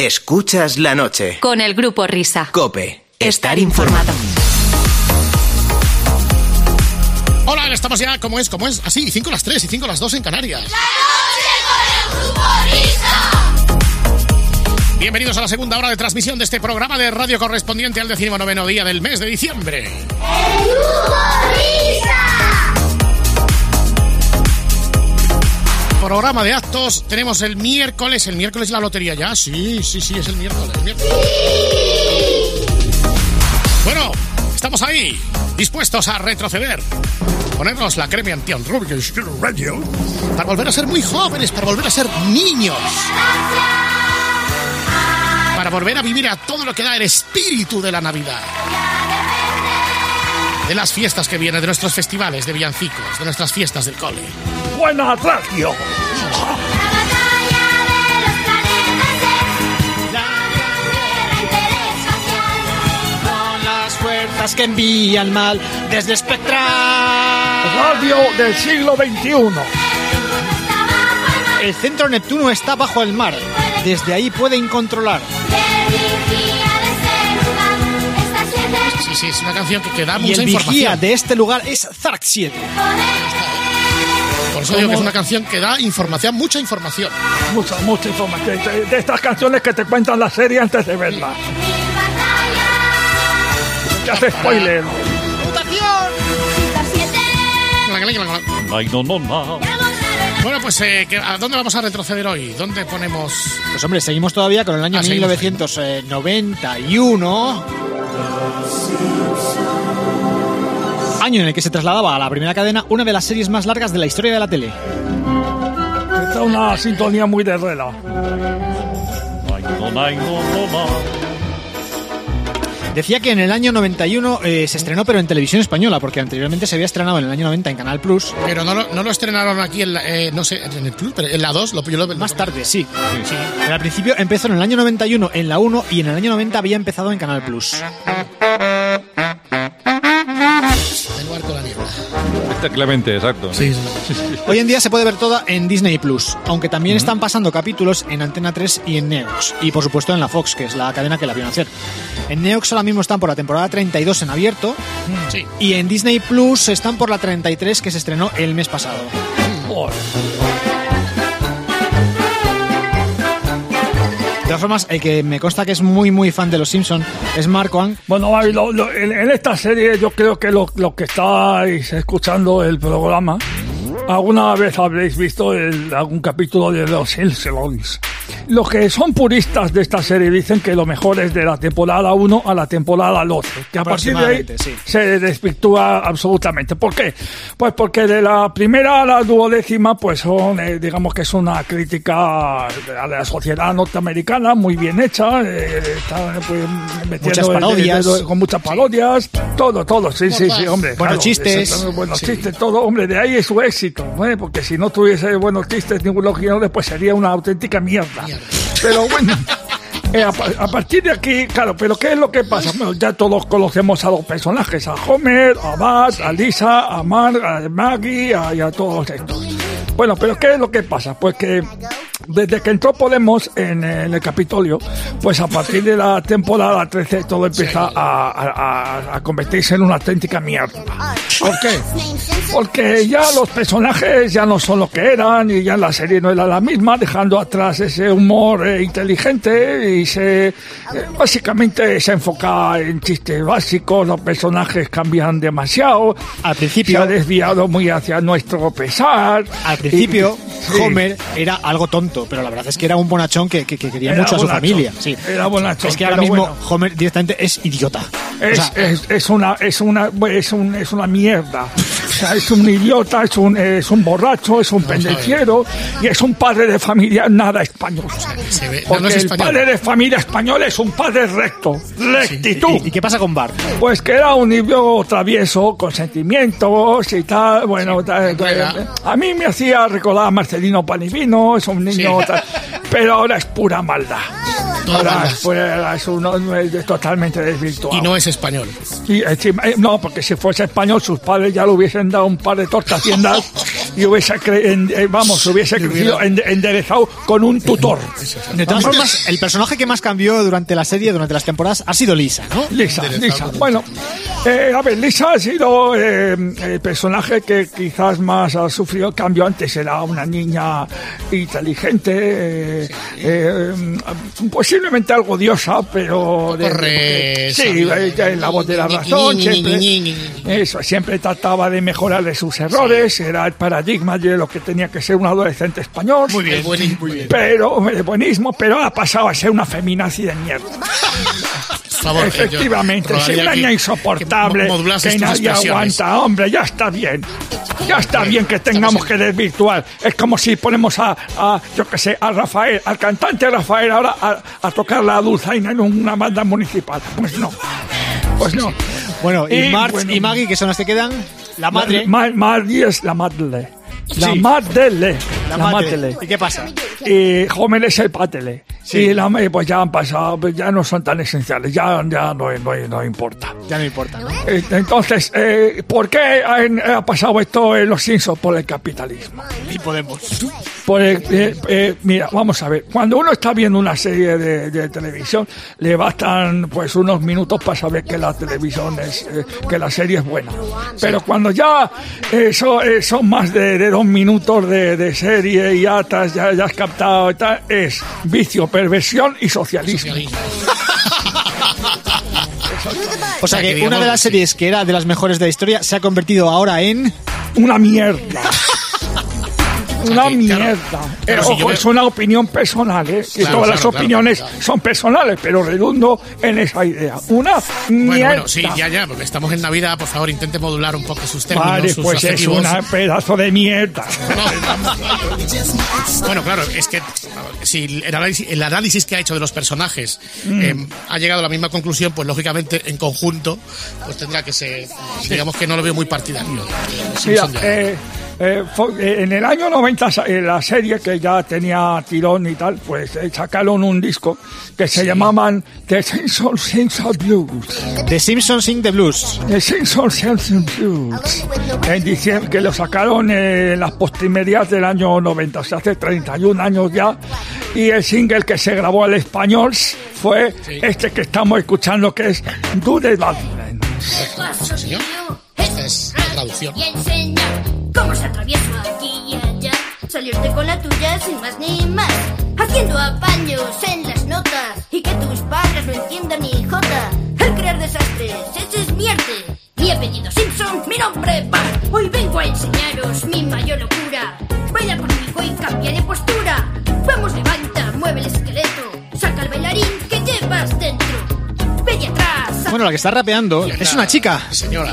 Escuchas la noche. Con el Grupo Risa. COPE. Estar informado. Hola, estamos ya, ¿cómo es? Así, 5 a las 3 y 5 a las 2 en Canarias. ¡La noche con el Grupo Risa! Bienvenidos a la segunda hora de transmisión de este programa de radio correspondiente al 19º día del mes de diciembre. ¡El Grupo Risa! Programa de actos, tenemos el miércoles la lotería ya, sí, es el miércoles. ¡Sí! Bueno, estamos ahí, dispuestos a retroceder, ponernos la crema anti-anrubio radio, para volver a ser muy jóvenes, para volver a ser niños, para volver a vivir a todo lo que da el espíritu de la Navidad, de las fiestas que vienen, de nuestros festivales de villancicos, de nuestras fiestas del cole. ¡Buena radio! Fuerzas que envían mal desde Spectral. Radio del siglo XXI. El centro Neptuno está bajo el mar. Desde ahí pueden controlar. Sí, es una canción que da y mucha el información. vigía de este lugar es Zark 7. Por eso digo que es una canción que da información, mucha información. Mucha información. De estas canciones que te cuentan la serie antes de verla. Que hace spoiler. ¡Mutación! Ay, no. Bueno, pues, ¿a dónde vamos a retroceder hoy? ¿Dónde ponemos...? Pues hombre, seguimos todavía con el año 1991. Año en el que se trasladaba a la primera cadena una de las series más largas de la historia de la tele. Esta es una sintonía muy de Rela. Decía que en el año 91 se estrenó, pero en televisión española, porque anteriormente se había estrenado en el año 90 en Canal Plus. Pero no lo estrenaron aquí en el Plus, pero en la 2 más tarde, sí. Pero al principio empezó en el año 91 en la 1 y en el año 90 había empezado en Canal Plus. El barco de la niebla. Este Clemente, exacto. Sí. Hoy en día se puede ver toda en Disney Plus, aunque también están pasando capítulos en Antena 3 y en Neox, y por supuesto en la Fox, que es la cadena que la vio nacer. En Neox ahora mismo están por la temporada 32 en abierto, sí. Y en Disney Plus están por la 33 que se estrenó el mes pasado. De todas formas, el que me consta que es muy fan de Los Simpsons es Marco. Bueno, en esta serie yo creo que lo que estáis escuchando el programa, alguna vez habréis visto algún capítulo de Los Simpsons. Los que son puristas de esta serie dicen que lo mejor es de la temporada 1 a la temporada 12, que a partir de ahí se desvirtúa absolutamente. ¿Por qué? Pues porque de la primera a la 12ª pues son, digamos que es una crítica a la sociedad norteamericana muy bien hecha, está pues, muchas parodias, con muchas parodias, todo, sí, hombre. Buenos chistes. Buenos chistes, todo, hombre, de ahí es su éxito, ¿eh? Porque si no tuviese buenos chistes ninguno guiones, pues sería una auténtica mierda. Pero bueno, a partir de aquí, claro, pero ¿qué es lo que pasa? Bueno, ya todos conocemos a los personajes, a Homer, a Bart, a Lisa, a Marge, a Maggie y a todos estos. Bueno, pero ¿qué es lo que pasa? Pues que desde que entró Podemos en el Capitolio, pues a partir de la temporada 13 todo empieza a convertirse en una auténtica mierda. ¿Por qué? Porque ya los personajes ya no son lo que eran y ya la serie no era la misma, dejando atrás ese humor inteligente y básicamente se enfoca en chistes básicos, los personajes cambian demasiado. Al principio se ha desviado muy hacia nuestro pesar. Al principio Homer era algo tonto, pero la verdad es que era un bonachón que quería mucho a su familia. Sí. Era bonachón. Es que ahora mismo Homer directamente es idiota. Es una mierda. O sea, es un idiota, es un borracho, es un pendenciero y es un padre de familia nada español. Porque el padre de familia español es un padre recto. Rectitud. ¿Y qué pasa con Bart? Pues que era un niño travieso, con sentimientos y tal. Bueno, a mí me hacía recordar a Marcelino Panivino, es un niño... Pero ahora es pura maldad. Ahora es totalmente desvirtuado. Y no es español. No, porque si fuese español sus padres ya le hubiesen dado un par de tortaciendas y hubiese crecido enderezado con un tutor. De todas formas, el personaje que más cambió durante la serie, durante las temporadas, ha sido Lisa, ¿no? Lisa. Bueno, a ver, Lisa ha sido el personaje que quizás más ha sufrido el cambio. Antes era una niña inteligente, posiblemente algo odiosa, pero... Sí, la voz de la razón, siempre trataba de mejorarle sus errores, era el paradigma de lo que tenía que ser un adolescente español. Muy bien. Pero, buenísimo, pero ha pasado a ser una feminazi de mierda. Favor, efectivamente, es una niña insoportable que nadie aguanta. Hombre, ya está bien. Ya está bien que tengamos que desvirtuar. Es como si ponemos yo qué sé, a Rafael, al cantante Rafael ahora a tocar la dulzaina en una banda municipal. Pues no. Bueno, y Marge y Maggie, que son las que quedan, la madre. Margie es la madre. La madre. ¿Y qué pasa? Y Homer es el pátele. Sí. Y pues ya han pasado, pues ya no son tan esenciales, ya no importa. Ya no importa, ¿no? Entonces, ¿por qué ha pasado esto en Los Simpsons? Por el capitalismo. Y Podemos. Mira, vamos a ver. Cuando uno está viendo una serie de televisión, le bastan pues unos minutos para saber que la televisión que la serie es buena. Pero cuando ya son más de 2 minutos de serie y ya has captado y tal, es vicio, perversión y socialismo. O sea que una de las series que era de las mejores de la historia se ha convertido ahora en... una mierda. Una mierda. Ojo, es una opinión personal, ¿eh? Que todas las opiniones son personales, pero redundo en esa idea. Una mierda. Bueno, sí, ya, porque estamos en Navidad, por favor, intente modular un poco sus términos, vale, sus pues adjetivos. Es un pedazo de mierda. Bueno, claro, es que si el análisis que ha hecho de los personajes ha llegado a la misma conclusión, pues lógicamente en conjunto pues tendrá que ser, digamos que no lo veo muy partidario. Mira, en el año 90 la serie, que ya tenía tirón y tal, pues sacaron un disco que se llamaban The Simpsons Sing the Blues. The Simpsons Sing the Blues. The Simpsons Sing the Blues. En diciembre, que lo sacaron en las postimedias del año 90, o sea, hace 31 años ya. Y el single que se grabó al español fue este que estamos escuchando, que es Do the Badlands. ¿Señor? Esta es la traducción. Y enseñar cómo se atraviesa aquí y allá. Salirte con la tuya sin más ni más. Haciendo apaños en las notas. Y que tus padres no entiendan ni jota. El crear desastres, ese es mi arte. Mi apellido Simpson, mi nombre Bart. Hoy vengo a enseñaros mi mayor locura. Baila conmigo y cambia de postura. Vamos, levanta, mueve el esqueleto. Saca el bailarín que llevas dentro. Ve atrás. Bueno, la que está rapeando es una chica. Señora,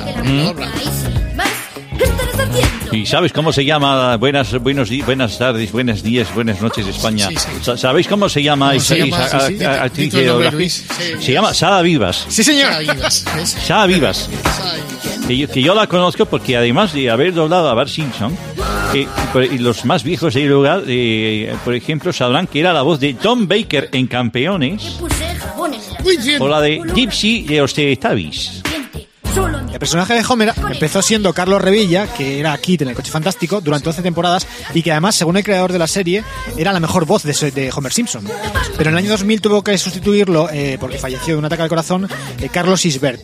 ¿qué estás haciendo? ¿Y sabes cómo se llama? Buenas tardes, buenos días, buenas noches, España. Sí. ¿Sabéis cómo se llama esa actriz de doblaje? Se llama Sara Vivas. Sí, señor. Sara Vivas. Que yo la conozco porque además de haber doblado a Bart Simpson, y los más viejos del lugar, por ejemplo, sabrán que era la voz de Tom Baker en Campeones, o la de Gypsy de los Teletubbies. El personaje de Homer empezó siendo Carlos Revilla, que era Kit en El Coche Fantástico, durante 11 temporadas, y que además, según el creador de la serie, era la mejor voz de Homer Simpson. Pero en el año 2000 tuvo que sustituirlo, porque falleció de un ataque al corazón, Carlos Isbert.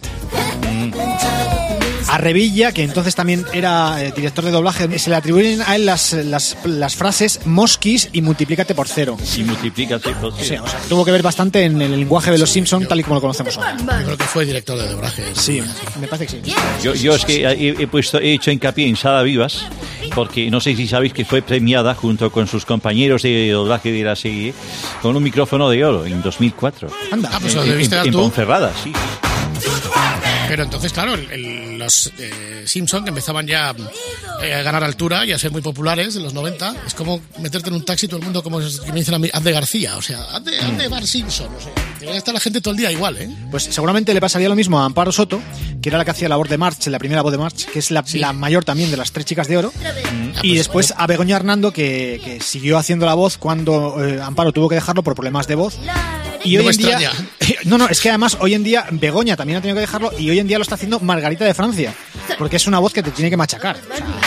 A Revilla, que entonces también era director de doblaje, se le atribuyen a él las frases Mosquis y multiplícate por 0. Y multiplícate por 0. O sea, tuvo que ver bastante en el lenguaje de los Simpsons, tal y como lo conocemos ahora. Yo creo que fue director de doblaje. Sí, me parece que sí. Yo es que he hecho hincapié en Sara Vivas, porque no sé si sabéis que fue premiada junto con sus compañeros de doblaje de la serie con un micrófono de oro en 2004. Anda. Pues lo debiste dar en tú. Ponferrada, sí. Pero entonces, claro, los Simpson, que empezaban ya a ganar altura y a ser muy populares en los 90, es como meterte en un taxi, todo el mundo, como me dicen a mí, haz de García, o sea, haz de Bart Simpson, o sea, debería estar la gente todo el día igual, ¿eh? Pues seguramente le pasaría lo mismo a Amparo Soto, que era la que hacía la voz de Marge, la primera voz de Marge, que es la mayor también de las 3 chicas de oro, y después a Begoña Hernando, que siguió haciendo la voz cuando Amparo tuvo que dejarlo por problemas de voz. Y hoy en día, no, es que además hoy en día Begoña también ha tenido que dejarlo y hoy en día lo está haciendo Margarita de Francia, porque es una voz que te tiene que machacar.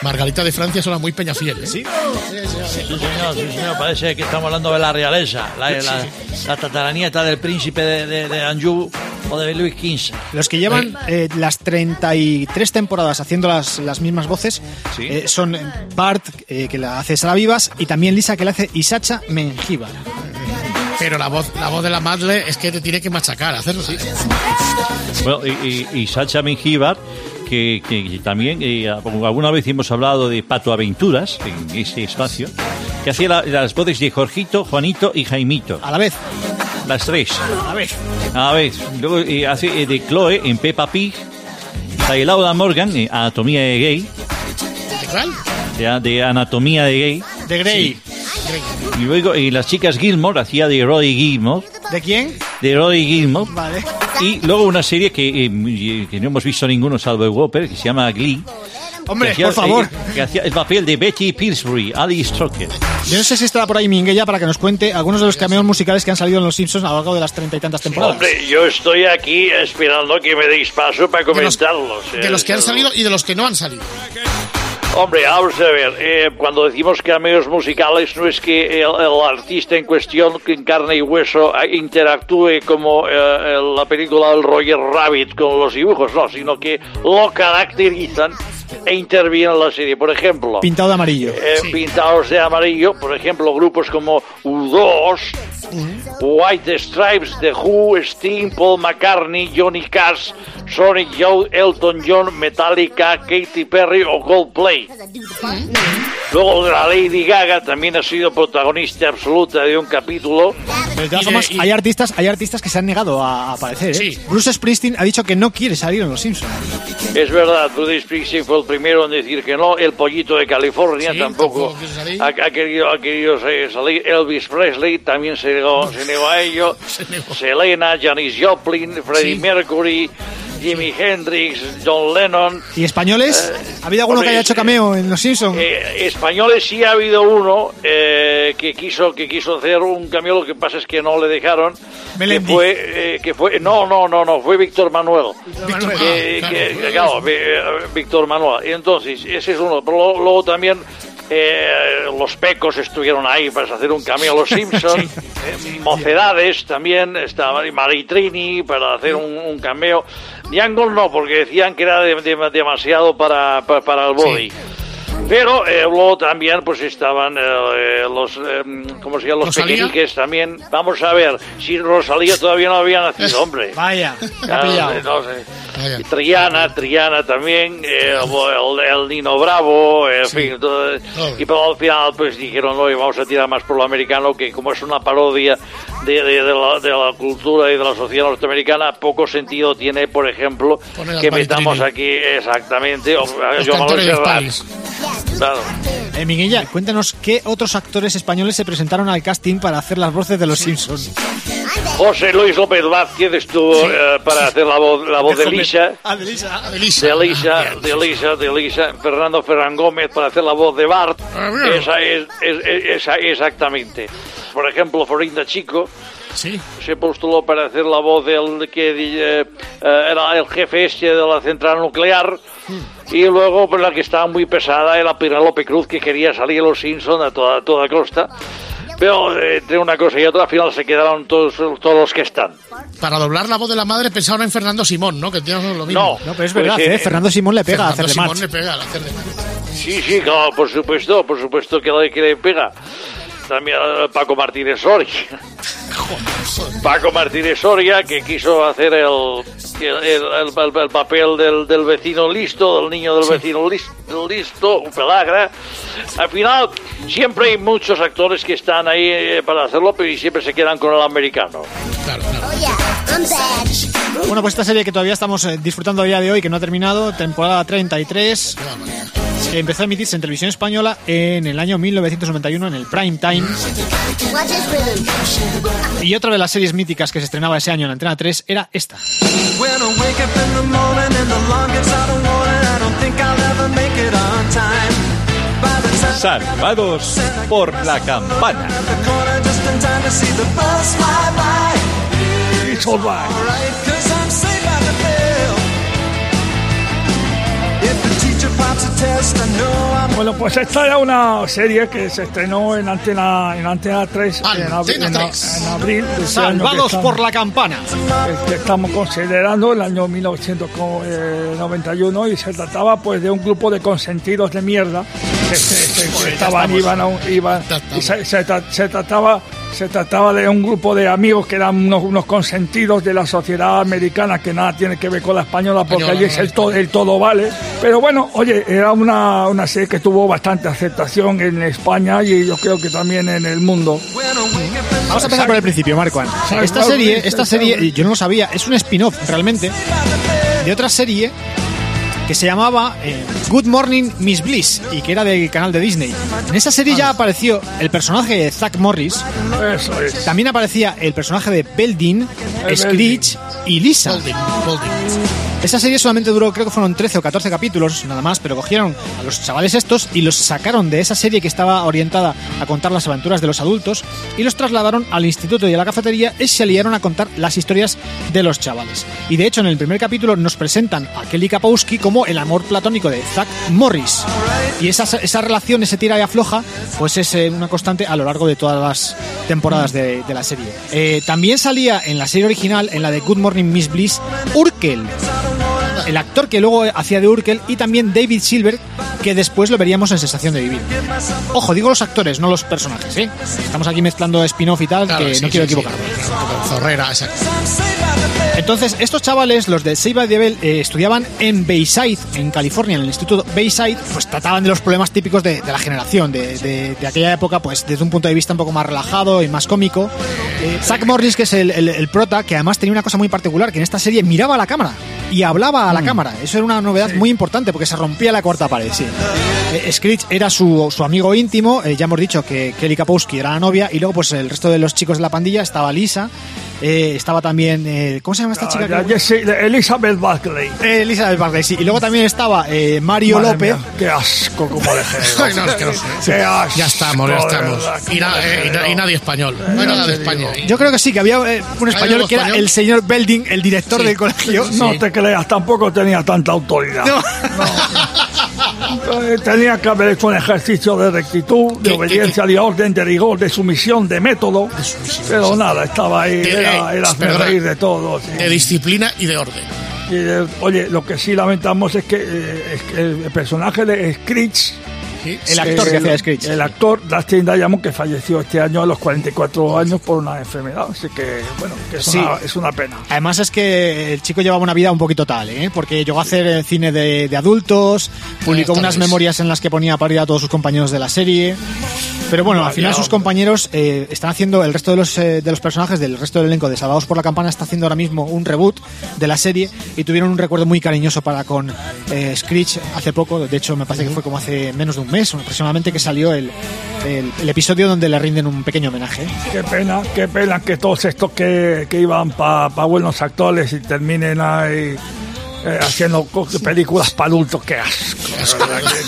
Margarita de Francia suena muy Peñafiel, ¿eh? Sí. Sí, señor, parece que estamos hablando de la realeza, la tataranieta del príncipe de Anjou o de Luis XV. Los que llevan las 33 temporadas haciendo las mismas voces son Bart, que la hace Sara Vivas, y también Lisa, que la hace Isacha Mengíbar. Pero la voz de la Madle es que te tiene que machacar hacerlo. Sí. Bueno, y Sacha Mengíbar, que también alguna vez hemos hablado de Pato Aventuras en ese espacio, que hacía las voces de Jorgito, Juanito y Jaimito. A la vez. Las tres. A la vez. Luego hace de Chloe en Peppa Pig, de Laura Morgan en Anatomía de Gay. ¿De cuál? De Anatomía de Gay. De Grey. Sí. Y luego las chicas Gilmore hacía de Rory Gilmore. ¿De quién? De Rory Gilmore. Vale. Y luego una serie que no hemos visto ninguno salvo el Whopper, que se llama Glee. Hombre, por favor. Que hacía el papel de Betty Pillsbury, Ali Stroker. Yo no sé si estará por ahí Minguella para que nos cuente algunos de los cameos musicales que han salido en Los Simpsons a lo largo de las 30 y tantas temporadas. Hombre, yo estoy aquí esperando que me deis paso para comentarlos. De los que han salido y de los que no han salido. Hombre, vamos a ver, cuando decimos cameos musicales no es que el artista en cuestión, que en carne y hueso, interactúe como la película del Roger Rabbit con los dibujos, no, sino que lo caracterizan e intervienen en la serie. Por ejemplo, pintado de amarillo. Pintados de amarillo, por ejemplo, grupos como U2, White Stripes, The Who, Sting, Paul McCartney, Johnny Cash, Sonic Youth, Elton John, Metallica, Katy Perry o Coldplay. Luego la Lady Gaga también ha sido protagonista absoluta de un capítulo. Pero de todas formas, hay artistas que se han negado a aparecer, ¿eh? Sí. Bruce Springsteen ha dicho que no quiere salir en Los Simpsons. Es verdad, Bruce Springsteen fue el primero en decir que no. El Pollito de California Sí, tampoco ha querido salir. Elvis Presley también se negó a ello. Selena, Janis Joplin, Freddie Mercury, Jimi Hendrix, John Lennon. ¿Y españoles? ¿Ha habido alguno que haya hecho cameo en Los Simpsons? Españoles sí ha habido uno que quiso hacer un cameo, lo que pasa es que no le dejaron. Fue Víctor Manuel. Víctor Manuel. Entonces, ese es uno. Pero luego también los Pecos estuvieron ahí para hacer un cameo, Los Simpsons. Mocedades también estaba Maritrini para hacer un cameo. Diangle no, porque decían que era demasiado para el body. Sí. Pero luego también pues estaban los ¿cómo se llaman? Los pequeñiques también. Vamos a ver, si Rosalía todavía no había nacido, hombre. Vaya, no sé. Triana también, el Nino Bravo, en fin. Todo, y pero al final pues dijeron, no, vamos a tirar más por lo americano, que como es una parodia de la cultura y de la sociedad norteamericana, poco sentido tiene, por ejemplo, que metamos aquí exactamente yo claro. Miguel, cuéntanos qué otros actores españoles se presentaron al casting para hacer las voces de Los Simpsons. José Luis López Vázquez estuvo para hacer la voz de Lisa. De Lisa. Fernando Ferran Gómez para hacer la voz de Bart. Esa exactamente. Por ejemplo, Florinda Chico. Sí. Se postuló para hacer la voz del que era el jefe de la central nuclear. Y luego, pues la que estaba muy pesada era Penélope Cruz, que quería salir a Los Simpsons a toda costa. Pero entre una cosa y otra, al final se quedaron todos los que están. Para doblar la voz de la madre pensaron en Fernando Simón, ¿no? Que tiene lo mismo. No, pero es verdad, Fernando Simón le pega a hacer de March. Sí, claro, por supuesto que le pega. También Paco Martínez Soria. Paco Martínez Soria, que quiso hacer el papel del vecino listo, del niño del vecino listo, un pelagra. Al final, siempre hay muchos actores que están ahí para hacerlo, pero y siempre se quedan con el americano. Claro. Bueno, pues esta serie que todavía estamos disfrutando a día de hoy, que no ha terminado, temporada 33... empezó a emitirse en televisión española en el año 1991 en el Prime Time. Y otra de las series míticas que se estrenaba ese año en Antena 3 era esta. Salvados por la campana. It's all right. If the teacher Bueno, pues esta era una serie que se estrenó en Antena 3 en abril de este año Salvados por la campana. que estamos considerando el año 1991, y se trataba pues de un grupo de consentidos de mierda que se trataba de un grupo de amigos que eran unos consentidos de la sociedad americana, que nada tiene que ver con la española, porque allí es el todo vale. Pero bueno, oye, era una serie que tuvo bastante aceptación en España y yo creo que también en el mundo. Vamos a empezar por el principio, Marco. Esta serie, yo no lo sabía, es un spin-off realmente de otra serie que se llamaba Good Morning Miss Bliss, y que era del canal de Disney. En esa serie ya apareció el personaje de Zack Morris. Eso es. También aparecía el personaje de Belding, Screech y Lisa. Bolding. Esa serie solamente duró, creo que fueron 13 o 14 capítulos, nada más, pero cogieron a los chavales estos y los sacaron de esa serie que estaba orientada a contar las aventuras de los adultos, y los trasladaron al instituto y a la cafetería, y se liaron a contar las historias de los chavales. Y de hecho, en el primer capítulo nos presentan a Kelly Kapowski como el amor platónico de Zack Morris. Y esa relación, ese tira y afloja, pues es una constante a lo largo de todas las temporadas de la serie. También salía en la serie original, en la de Good Morning Miss Bliss, Urkel, el actor que luego hacía de Urkel, y también David Silver, que después lo veríamos en Sensación de Vivir. Ojo, digo los actores, no los personajes, ¿eh? Estamos aquí mezclando spin-off y tal, claro, que no quiero equivocarme. Zorrera, exacto. Entonces, estos chavales, los de Saved by the Bell, estudiaban en Bayside, en California, en el instituto Bayside, pues trataban de los problemas típicos de la generación, de aquella época, pues desde un punto de vista un poco más relajado y más cómico. Zack Morris, que es el prota, que además tenía una cosa muy particular, que en esta serie miraba a la cámara y hablaba a la cámara. Eso era una novedad muy importante, porque se rompía la cuarta pared, sí. Screech era su amigo íntimo, ya hemos dicho que Kelly Kapowski era la novia, y luego pues el resto de los chicos de la pandilla, estaba Lisa, estaba también, ¿cómo se llama esta chica? Elizabeth Barkley. Elizabeth Barkley, sí. Y luego también estaba Mario Madre López. Mía, qué asco como de género. Ay, no, es que no sé. Qué asco, Ya estamos. Y nadie español. No hay nada de España. Yo creo que sí, que había un español que era el señor Belding, el director del colegio. No te creas, tampoco tenía tanta autoridad. No. Tenía que haber hecho un ejercicio de rectitud, de obediencia, de orden, de rigor, de sumisión, de método. Pero nada, estaba ahí, era hacer reír de todo. Sí. De disciplina y de orden. Oye, lo que sí lamentamos es que el personaje de Screech, el actor que hacía Screech, el actor Dustin Diamond, que falleció este año a los 44 años por una enfermedad, así que bueno, que es una pena. Además es que el chico llevaba una vida un poquito tal, porque llegó a hacer cine de adultos, publicó unas memorias en las que ponía a parir a todos sus compañeros de la serie. Pero bueno, al final sus compañeros están haciendo, el resto de los personajes del resto del elenco de Salvados por la Campana está haciendo ahora mismo un reboot de la serie, y tuvieron un recuerdo muy cariñoso con Screech hace poco. De hecho me parece que fue como hace menos de un mes aproximadamente que salió el episodio donde le rinden un pequeño homenaje. Qué pena que todos estos que iban para buenos actores y terminen ahí haciendo películas para adultos. Qué asco.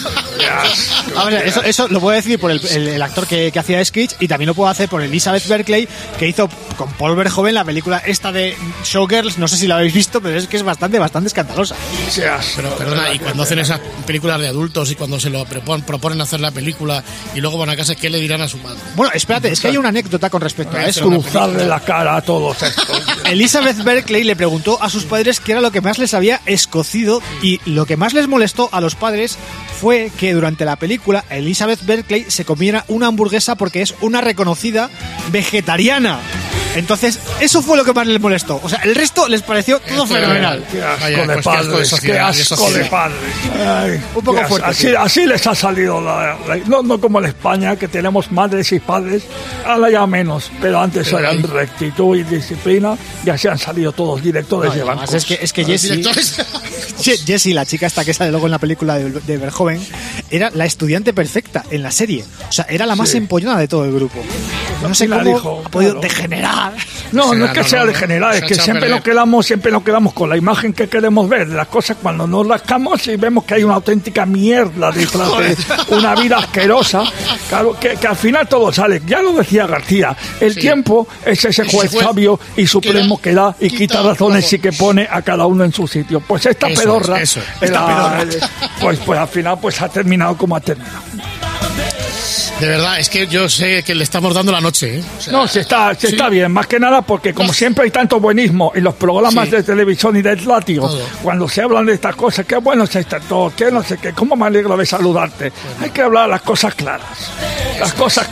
Eso lo puedo decir por el actor que hacía Screech, y también lo puedo hacer por Elizabeth Berkley, que hizo con Paul Verhoeven la película esta de Showgirls. No sé si la habéis visto, pero es que es bastante escandalosa. Pero perdona, y cuando hacen esas películas de adultos y cuando se lo proponen hacer la película y luego van a casa, ¿qué le dirán a su madre? Bueno, espérate, es que hay una anécdota con respecto a eso. Cruzarle la cara a todos estos. Elizabeth Berkley le preguntó a sus padres qué era lo que más les había escocido, y lo que más les molestó a los padres fue que durante la película Elizabeth Berkley se comiera una hamburguesa, porque es una reconocida vegetariana. Entonces, eso fue lo que más les molestó. O sea, el resto les pareció todo fenomenal. Qué asco de padres, qué asco de padres. Un poco fuerte. Así les ha salido no como en España, que tenemos madres y padres, ahora ya menos, pero antes eran rectitud y disciplina, y así han salido todos directores de bancos. Es que Jessie, la chica esta que sale luego en la película de Verhoeven, era la estudiante perfecta en la serie. O sea, era la más empollona de todo el grupo. No sé cómo ha podido degenerar. No es que sea degenerar, es que siempre nos quedamos con la imagen que queremos ver de las cosas cuando nos rascamos y vemos que hay una auténtica mierda detrás de una vida asquerosa. Claro, que al final todo sale. Ya lo decía García, el tiempo es ese juez sabio y supremo que da y quita razones y que pone a cada uno en su sitio. Pues esta pedorra, pues al final pues ha terminado como ha terminado. De verdad, es que yo sé que le estamos dando la noche, ¿eh? O sea, no, se está bien, más que nada porque como siempre hay tanto buenismo en los programas de televisión y de látigo, cuando se hablan de estas cosas, qué bueno es este actor, qué no sé qué, cómo me alegro de saludarte. Hay que hablar las cosas claras, las cosas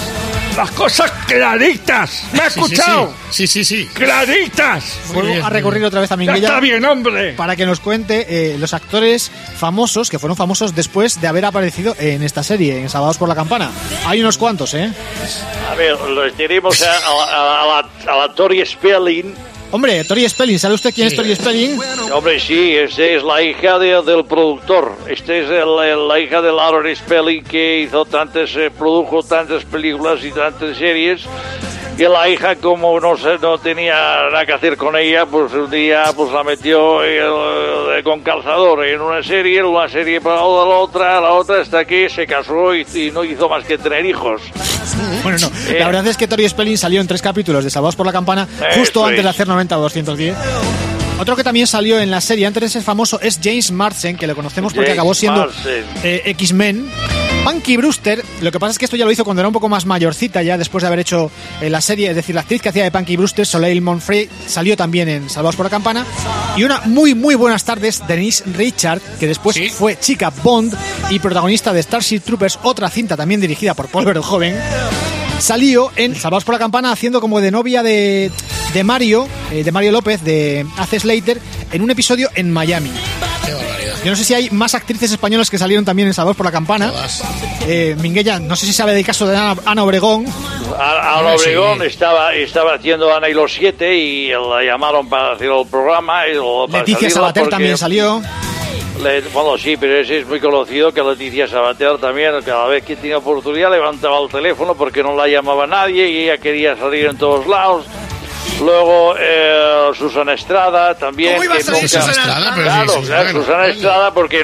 claritas. ¿Me has escuchado? Sí. Claritas. Vuelvo a recurrir otra vez a Minguella. Está bien, hombre. Para que nos cuente los actores famosos que fueron famosos después de haber aparecido en esta serie, en Salvados por la Campana. Hay unos cuantos, ¿eh? A ver, los tenemos a la Tori Spelling. Hombre, Tori Spelling, ¿sabe usted quién es Tori Spelling? Hombre, sí, es la hija del productor. Es la hija de Aaron Spelling que produjo tantas películas y tantas series. Y la hija, como no tenía nada que hacer con ella, pues un día pues la metió con calzador en una serie para la otra, hasta que se casó y no hizo más que tener hijos. Bueno, no. La verdad es que Tori Spelling salió en 3 capítulos de Salvados por la Campana justo antes de hacer 90 o 210. Otro que también salió en la serie antes de ser famoso es James Marsden, que lo conocemos porque acabó siendo X-Men. Punky Brewster, lo que pasa es que esto ya lo hizo cuando era un poco más mayorcita, ya después de haber hecho la serie, es decir, la actriz que hacía de Punky Brewster, Soleil Montfrey, salió también en Salvados por la Campana. Y una muy buenas tardes, Denise Richard, que después fue chica Bond y protagonista de Starship Troopers, otra cinta también dirigida por Paul Verhoeven. Salió en Salvados por la Campana haciendo como de novia de Mario López, de Ace Slater, en un episodio en Miami. Qué barbaridad. Yo no sé si hay más actrices españolas que salieron también en Salvados por la Campana. Minguella, no sé si sabe del caso de Ana Obregón. Ana Obregón estaba haciendo Ana y los 7 y la llamaron para hacer el programa. Leticia Sabater también salió. Bueno, sí, pero es muy conocido que Leticia Sabater también, cada vez que tenía oportunidad, levantaba el teléfono porque no la llamaba nadie y ella quería salir en todos lados. Luego Susana Estrada también. ¿Cómo iba a salir Susana Estrada? Claro, Susana Estrada porque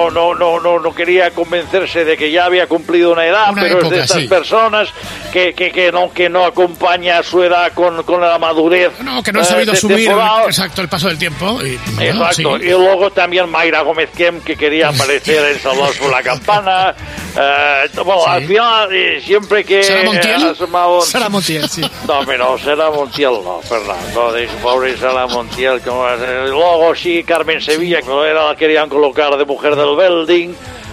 no quería convencerse de que ya había cumplido una edad, pero es de estas personas que no acompaña su edad con la madurez. No, que no ha sabido asumir el paso del tiempo. Exacto. Y luego también Mayra Gómez Kem, que quería aparecer en Salvados por la Campana. Al final, siempre que... ¿Sara Montiel? Sara Montiel, sí. No, pero Sara Montiel no, Fernando. Pobre Sara Montiel. Luego sí, Carmen Sevilla, que la querían colocar de mujer del building.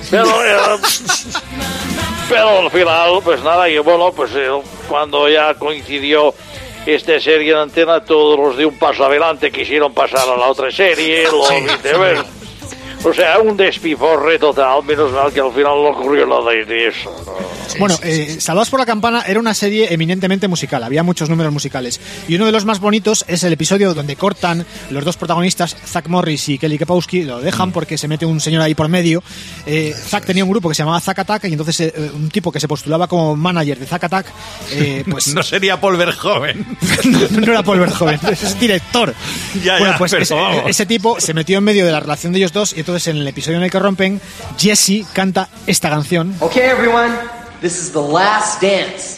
Pero al final, pues nada, y bueno, pues cuando ya coincidió esta serie en Antena, todos los de un paso adelante quisieron pasar a la otra serie, viceversa. O sea, un despiforre total, menos mal que al final no ocurrió nada de eso, ¿no? Bueno, Salvados por la Campana era una serie eminentemente musical, había muchos números musicales. Y uno de los más bonitos es el episodio donde cortan los dos protagonistas, Zach Morris y Kelly Kapowski, lo dejan porque se mete un señor ahí por medio. Zach tenía un grupo que se llamaba Zack Attack y entonces un tipo que se postulaba como manager de Zack Attack, pues... No sería Paul Verhoeven. no era Paul Verhoeven, es director. Pues ese tipo se metió en medio de la relación de ellos dos y entonces en el episodio en el que rompen, Jesse canta esta canción. Okay, everyone, this is the last dance.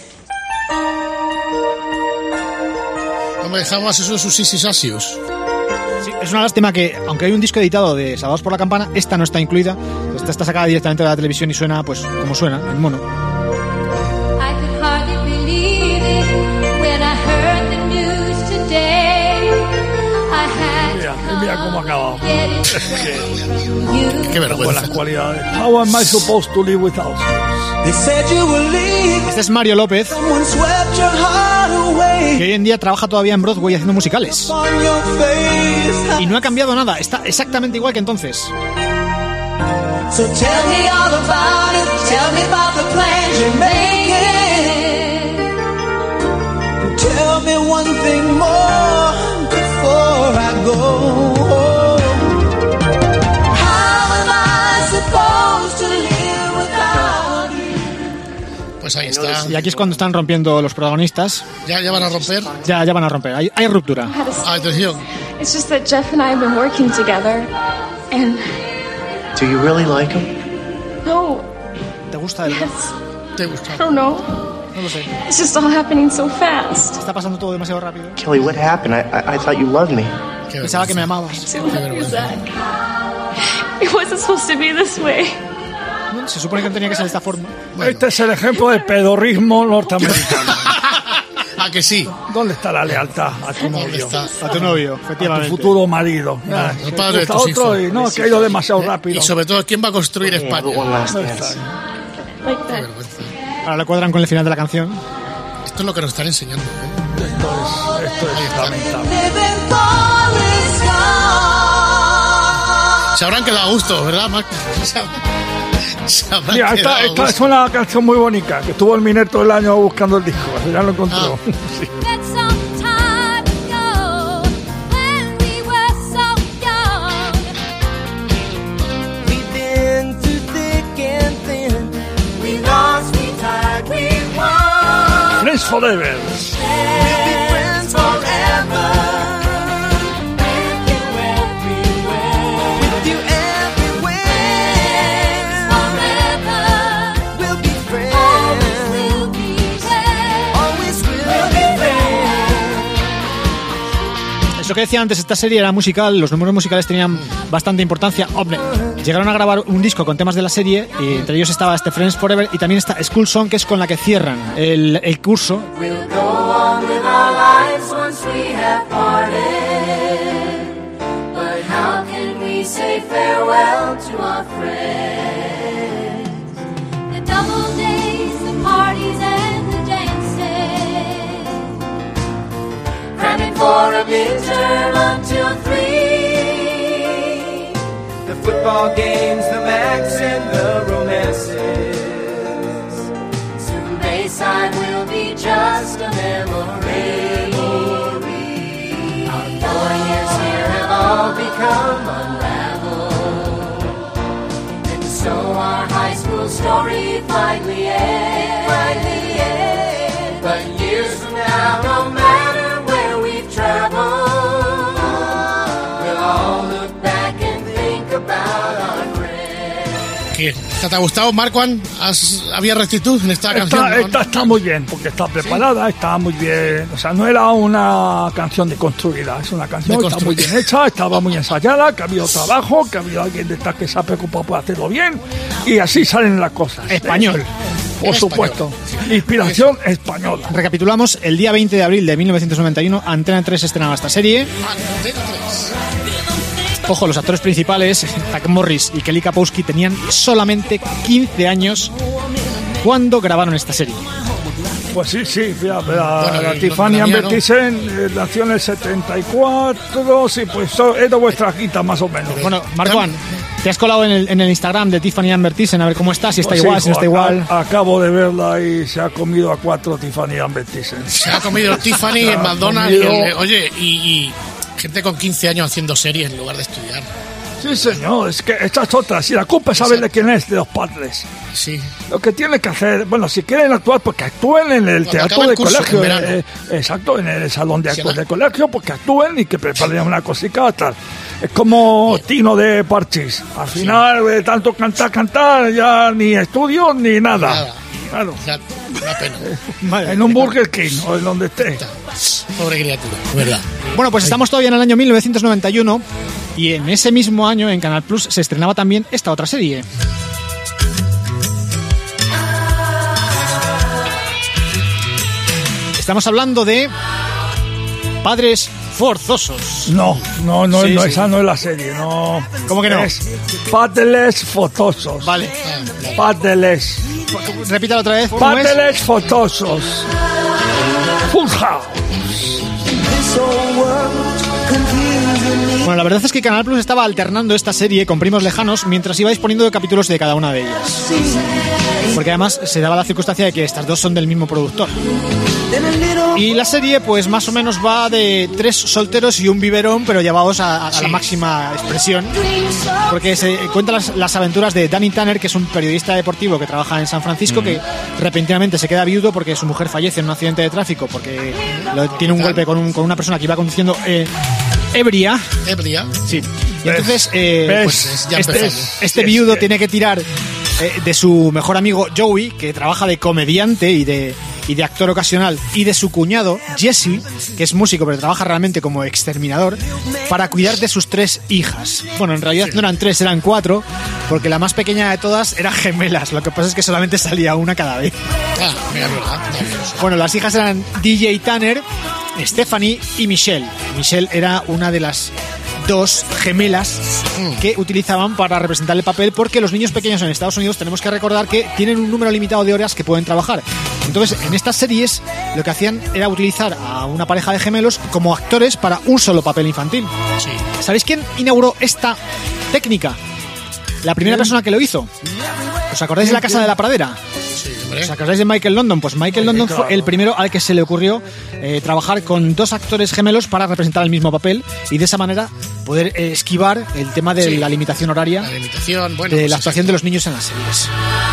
No me dejabas eso de sus sisisasios. Sí, es una lástima que, aunque hay un disco editado de Salvados por la Campana, esta no está incluida. Esta está sacada directamente de la televisión y suena, pues, como suena, en mono. I could hardly believe it when I heard the news today. I had Mira cómo ha acabado. Qué vergüenza. Con las cualidades. How am I supposed to live without you? Este es Mario López, que hoy en día trabaja todavía en Broadway haciendo musicales. Y no ha cambiado nada, está exactamente igual que entonces. So tell me all about it, tell me about the plans you're making. Tell me one thing more before I go. How am I supposed to live Pues ahí está. Y aquí es cuando están rompiendo los protagonistas. ¿Ya van a romper? Ya van a romper. Hay ruptura. Atención. It's just that Jeff and I have been working together, and... Do you really like him? No. ¿Te gusta él? Yes. ¿Te gusta? I don't know. No lo sé. It's just all happening so fast. Está pasando todo demasiado rápido. Kelly, what happened? I thought you loved me. Pensaba que me amabas. It wasn't supposed to be this way. Se supone que tenía que ser de esta forma. Bueno. Este es el ejemplo de pedorrismo norteamericano. ¿A que sí? ¿Dónde está la lealtad a tu novio? A tu novio, efectivamente. A tu futuro marido. El padre de tus otro hijos. y no, que ha ido demasiado rápido. Y sobre todo, ¿quién va a construir España? Ahora le cuadran con el final de la canción. Esto es lo que nos están enseñando. Esto es lamentable. Se habrán quedado a gusto, ¿verdad, Marc? Mira, esta es una canción muy bonita, que estuvo el Miner todo el año buscando el disco, al final lo encontró. Sí. Friends Forever. Eso que decía antes, esta serie era musical, los números musicales tenían bastante importancia. Hombre, llegaron a grabar un disco con temas de la serie, y entre ellos estaba este Friends Forever y también esta School Song, que es con la que cierran el curso. For a midterm until 3. The football games, the max and the romances. Soon Bayside will be just a memory. Our 4 years here have all become unraveled, and so our high school story finally ends. But years from now, no matter ¿Qué? ¿Te ha gustado, Marquand? ¿Había rectitud en esta canción? Esta está muy bien, porque está preparada, está muy bien. O sea, no era una canción deconstruida, es una canción que está muy bien hecha, estaba muy ensayada, que ha habido trabajo, que ha habido alguien detrás que se ha preocupado por hacerlo bien, y así salen las cosas. Español. Por supuesto. Inspiración española. Recapitulamos, el día 20 de abril de 1991, Antena 3 estrenaba esta serie. Antena 3. Ojo, los actores principales, Zach Morris y Kelly Kapowski, tenían solamente 15 años cuando grabaron esta serie. Pues sí, la Tiffany Amber Thiessen nació en el 74, sí, pues es de vuestra quita más o menos. Bueno, Marquand, te has colado en el Instagram de Tiffany Amber Thiessen a ver cómo está, si está igual, si no está igual. Acabo de verla y se ha comido a 4 Tiffany Amber Thiessen. Se ha comido Tiffany en McDonald's y gente con 15 años haciendo series en lugar de estudiar. Sí, señor, es que estas otras, si la culpa es saber de quién es, de los padres. Sí. Lo que tiene que hacer, bueno, si quieren actuar, pues que actúen en el teatro del colegio. Exacto, en el salón de actos del colegio, pues que actúen y que preparen una cosita, tal. Es como Tino de Parchís. Al final, de tanto cantar, ya ni estudio ni nada. Claro. Una pena. En un Burger King o en donde esté. Pobre criatura, verdad. Bueno, pues estamos todavía en el año 1991 y en ese mismo año en Canal Plus se estrenaba también esta otra serie. Estamos hablando de Padres Forzosos. No, esa no es la serie, no. ¿Cómo que no? Es Padres Forzosos. Vale. Padres. Repítalo otra vez. Padres Forzosos. Full House. Bueno, la verdad es que Canal Plus estaba alternando esta serie con primos lejanos mientras iba disponiendo de capítulos de cada una de ellas. Porque además se daba la circunstancia de que estas dos son del mismo productor. Y la serie pues más o menos va de 3 solteros y un biberón, pero llevados a la máxima expresión, porque se cuentan las aventuras de Danny Tanner, que es un periodista deportivo que trabaja en San Francisco, que repentinamente se queda viudo porque su mujer fallece en un accidente de tráfico porque tiene un golpe con una persona que iba conduciendo ebria. Sí. Y entonces pues este viudo tiene que tirar de su mejor amigo Joey, que trabaja de comediante y de actor ocasional, y de su cuñado Jesse, que es músico pero trabaja realmente como exterminador, para cuidar de sus 3 hijas. Bueno, en realidad no eran 3, eran 4, porque la más pequeña de todas era gemelas. Lo que pasa es que solamente salía una cada vez. Bueno, las hijas eran DJ Tanner, Stephanie y Michelle. Michelle era una de las 2 gemelas que utilizaban para representar el papel, porque los niños pequeños en Estados Unidos tenemos que recordar que tienen un número limitado de horas que pueden trabajar. Entonces, en estas series lo que hacían era utilizar a una pareja de gemelos como actores para un solo papel infantil. Sí. ¿Sabéis quién inauguró esta técnica? La primera persona que lo hizo. ¿Os acordáis de La Casa de la Pradera? ¿Os acordáis de Michael London? Pues Michael London fue el primero al que se le ocurrió trabajar con 2 actores gemelos para representar el mismo papel y de esa manera poder esquivar el tema de la limitación horaria, de la actuación de los niños en las series.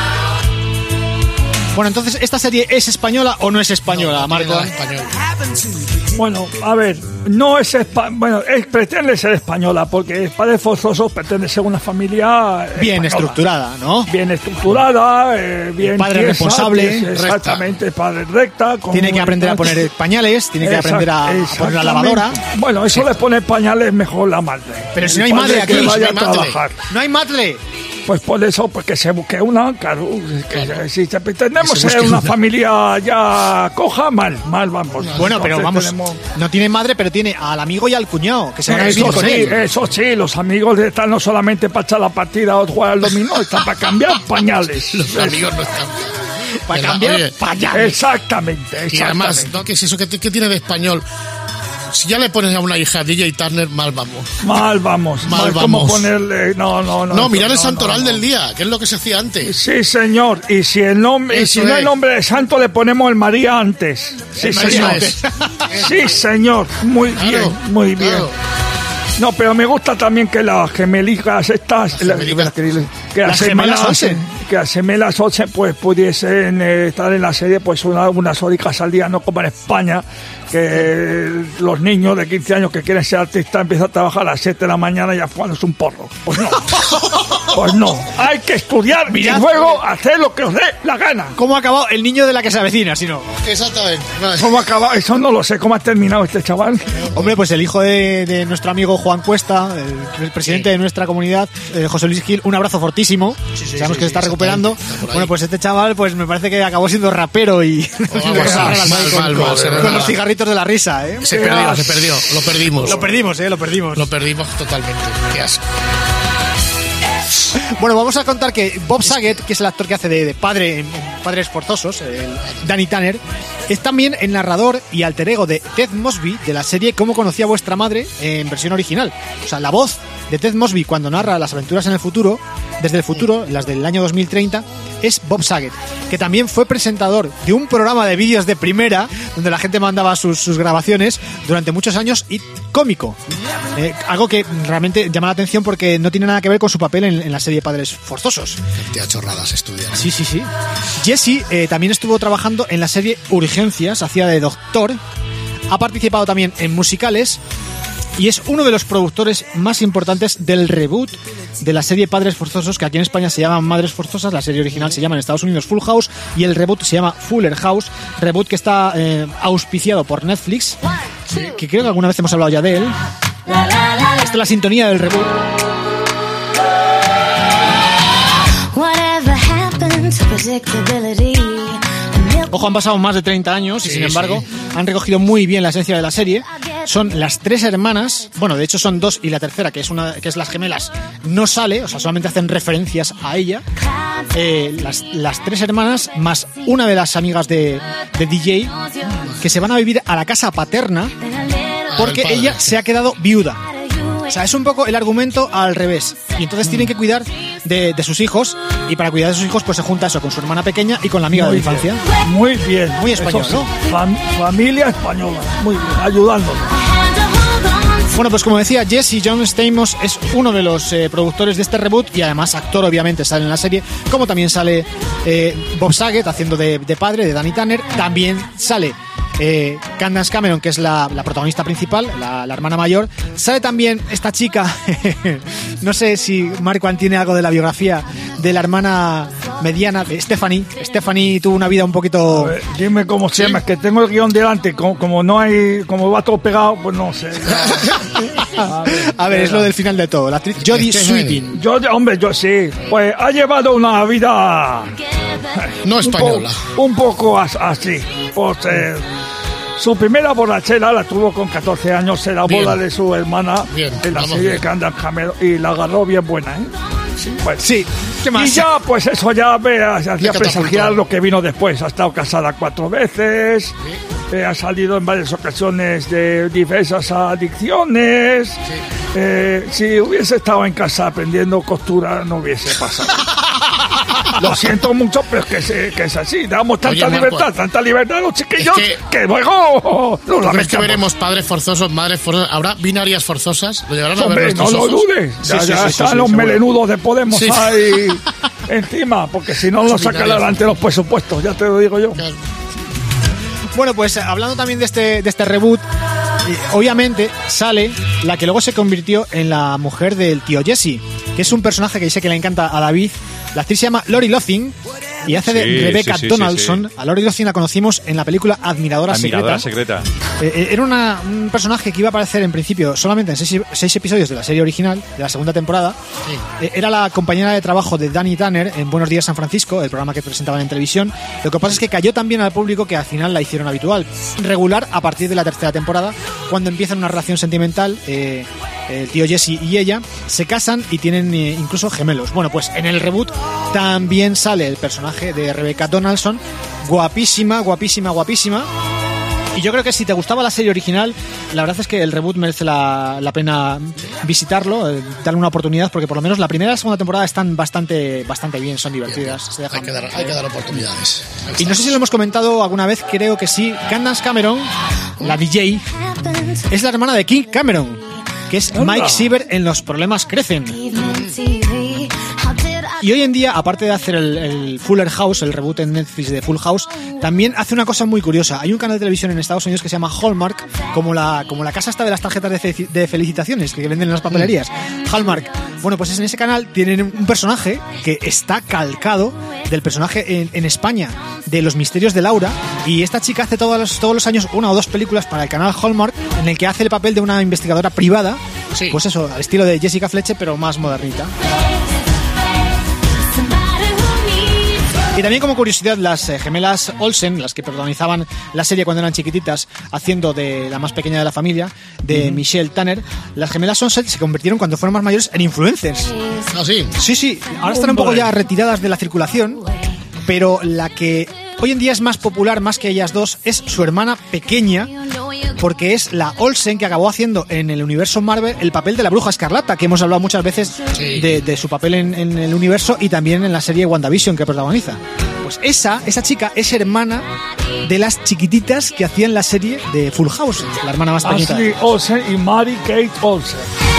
Bueno, entonces, ¿esta serie es española o no es española, Marco? Bueno, a ver, no es pretende ser española, porque Padres Forzosos pretende ser una familia bien estructurada, ¿no? Bien estructurada, bien padre tiesa, responsable, exactamente, padre recta. Tiene que aprender a poner pañales, tiene que aprender a poner la lavadora. Bueno, eso le pone pañales mejor la madre. Pero si no hay madre aquí, no hay madre. Pues por eso, pues que se busque una, claro. Si pretendemos ser una familia ya coja, mal vamos. Bueno, pero vamos, no tiene madre, pero tiene al amigo y al cuñado, que se van a vivir con él. Eso sí, los amigos están no solamente para echar la partida o jugar al dominó, están para cambiar pañales. Los amigos no están para cambiar pañales. Exactamente. Y además, ¿no? ¿Qué es eso? ¿Qué tiene de español? Si ya le pones a una hija DJ Turner, mal vamos. Mal vamos. ¿Cómo ponerle? No, mirar el santoral del día, que es lo que se hacía antes. Sí, señor. Y si el nombre, no hay nombre de santo, le ponemos el María antes. Sí, señor. Sí, señor. Muy bien. Claro. No, pero me gusta también que las gemelijas estas, que las gemelas Olsen pues pudiesen estar en la serie pues unas horitas al día, no como en España, que los niños de 15 años que quieren ser artistas empiezan a trabajar a las 7 de la mañana ya fumándose un porro. Pues no, hay que estudiar y luego hacer lo que os dé la gana. ¿Cómo ha acabado el niño de la que se avecina, si no? Exactamente. ¿Cómo ha acabado? Eso no lo sé, ¿cómo ha terminado este chaval? Hombre, pues el hijo de nuestro amigo Juan Cuesta, el presidente de nuestra comunidad, José Luis Gil, un abrazo fortísimo. Sabemos que se está recuperando. Bueno, pues este chaval, pues me parece que acabó siendo rapero y con los cigarritos de la risa, ¿eh? Se perdió, lo perdimos. Lo perdimos. Lo perdimos totalmente. Qué asco. Bueno, vamos a contar que Bob Saget, que es el actor que hace de padre en Padres Forzosos, Danny Tanner, es también el narrador y alter ego de Ted Mosby de la serie Cómo conocí a vuestra madre en versión original. O sea, la voz de Ted Mosby cuando narra las aventuras en el futuro, desde el futuro, las del año 2030, es Bob Saget, que también fue presentador de un programa de vídeos de primera, donde la gente mandaba sus grabaciones durante muchos años, y cómico. Algo que realmente llama la atención porque no tiene nada que ver con su papel en la serie Padres Forzosos. Te chorradas estudiar. Sí. Jesse también estuvo trabajando en la serie Urgencias, hacía de doctor, ha participado también en musicales y es uno de los productores más importantes del reboot de la serie Padres Forzosos, que aquí en España se llama Madres Forzosas. La serie original se llama en Estados Unidos Full House y el reboot se llama Fuller House, reboot que está auspiciado por Netflix, que creo que alguna vez hemos hablado ya de él. Esta es la sintonía del reboot. Ojo, han pasado más de 30 años y sin embargo han recogido muy bien la esencia de la serie. Son las 3 hermanas, bueno, de hecho son 2 y la tercera, que es las gemelas, no sale, o sea, solamente hacen referencias a ella. Las 3 hermanas más una de las amigas de DJ, que se van a vivir a la casa paterna porque ella se ha quedado viuda. sea, es un poco el argumento al revés. Y entonces tienen que cuidar de sus hijos. Y para cuidar de sus hijos, pues se junta eso con su hermana pequeña y con la amiga de la infancia. Muy bien. Muy español, sí. ¿no? Familia española. Muy bien, ayudándonos. Bueno, pues como decía, Jesse John Stamos es uno de los productores de este reboot y además actor, obviamente, sale en la serie, como también sale Bob Saget haciendo de padre, de Danny Tanner. También sale Candace Cameron, que es la protagonista principal, la hermana mayor. Sale también esta chica, no sé si Marco tiene algo de la biografía de la hermana mediana, de Stephanie. Stephanie tuvo una vida un poquito... A ver, dime cómo se llama, es que tengo el guión delante, como no hay, como va todo pegado, pues no sé. A ver, es lo del final de todo. La actriz Jodie Sweetin. Hombre, yo sí. Pues ha llevado una vida... No española. Un poco así. Pues... su primera borrachera la tuvo con 14 años en la boda de su hermana en la serie de Candace Cameron y la agarró bien buena, ¿eh? Sí. ¿Qué más? Y ya, pues eso ya me hacía presagiar lo que vino después. Ha estado casada 4 veces, ha salido en varias ocasiones de diversas adicciones. Si hubiese estado en casa aprendiendo costura, no hubiese pasado. Lo siento mucho, pero es que es así. Damos tanta libertad a los chiquillos que luego ¿Tú crees que veremos padres forzosos, madres forzosas? ¿Habrá binarias forzosas? ¿Lo llegarán a ver nuestros ojos? No lo dudes. Ya están los melenudos de Podemos ahí encima, porque si no nos sacan adelante los presupuestos, ya te lo digo yo. Claro. Bueno, pues hablando también de este reboot, obviamente sale la que luego se convirtió en la mujer del tío Jesse, que es un personaje que sé que le encanta a David. La actriz se llama Lori Loughlin y hace de Rebecca Donaldson. A Lori Loughlin la conocimos en la película Admiradora Secreta. Era un personaje que iba a aparecer en principio solamente en 6 episodios de la serie original, de la segunda temporada. Era la compañera de trabajo de Danny Tanner en Buenos Días San Francisco, el programa que presentaban en televisión. Lo que pasa es que cayó tan bien al público que al final la hicieron habitual, regular a partir de la tercera temporada, cuando empiezan una relación sentimental. El tío Jesse y ella se casan y tienen incluso gemelos. Bueno, pues en el reboot también sale el personaje de Rebecca Donaldson, guapísima. Y yo creo que si te gustaba la serie original, la verdad es que el reboot merece la pena visitarlo, darle una oportunidad, porque por lo menos la primera y la segunda temporada están bastante bien, son divertidas. Bien. Hay que dar oportunidades. Y no sé si lo hemos comentado alguna vez, creo que sí. Candace Cameron, la DJ, es la hermana de King Cameron, que es Mike Siever en Los Problemas Crecen. Y hoy en día, aparte de hacer el Fuller House, el reboot en Netflix de Full House, también hace una cosa muy curiosa. Hay un canal de televisión en Estados Unidos que se llama Hallmark, como la casa esta de las tarjetas de felicitaciones que venden en las papelerías. Hallmark. Bueno, pues en ese canal tienen un personaje que está calcado del personaje en España de Los Misterios de Laura, y esta chica hace todos los años 1 o 2 películas para el canal Hallmark en el que hace el papel de una investigadora privada, pues eso, al estilo de Jessica Fletcher, pero más modernita. Y también como curiosidad, las gemelas Olsen, las que protagonizaban la serie cuando eran chiquititas, haciendo de la más pequeña de la familia, de Michelle Tanner, las gemelas Olsen se convirtieron cuando fueron más mayores en influencers. ¿Ah, sí? Sí. Ahora están un poco ya retiradas de la circulación, pero la que hoy en día es más popular, más que ellas dos, es su hermana pequeña, porque es la Olsen que acabó haciendo en el universo Marvel el papel de la Bruja Escarlata, que hemos hablado muchas veces de su papel en el universo y también en la serie WandaVision que protagoniza. Pues esa chica es hermana de las chiquititas que hacían la serie de Full House, la hermana más pequeñita. Ashley Olsen y Mary Kate Olsen.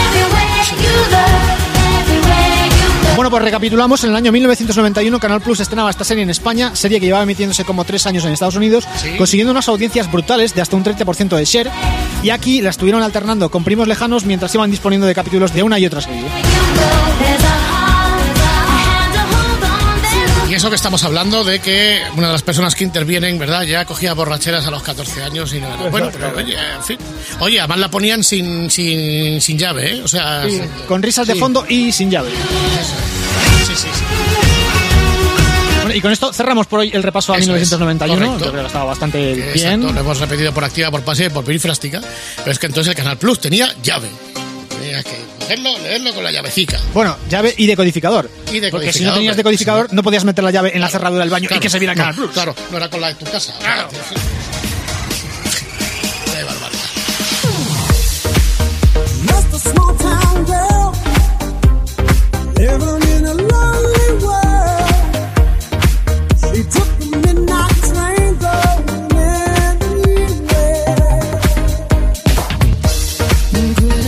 Bueno, pues recapitulamos. En el año 1991 Canal Plus estrenaba esta serie en España, serie que llevaba emitiéndose como 3 años en Estados Unidos, consiguiendo unas audiencias brutales de hasta un 30% de share, y aquí la estuvieron alternando con primos lejanos mientras iban disponiendo de capítulos de una y otra serie. Y eso que estamos hablando de que una de las personas que intervienen, ¿verdad?, ya cogía borracheras a los 14 años y no era. Bueno, pero oye, en fin. Oye, además la ponían sin llave, ¿eh? O sea, sí, con risas de fondo y sin llave. Sí. Bueno, y con esto cerramos por hoy el repaso a 1991. Yo creo que estaba bastante bien. Exacto, lo hemos repetido por activa, por pasiva y por perifrástica. Pero es que entonces el Canal Plus tenía llave. Tenías que leerlo con la llavecica. Bueno, llave y decodificador. Porque si no tenías decodificador, no podías meter la llave en la cerradura del baño y que se viera Canal Plus. Claro, no era con la de tu casa. Claro. Qué barbaridad.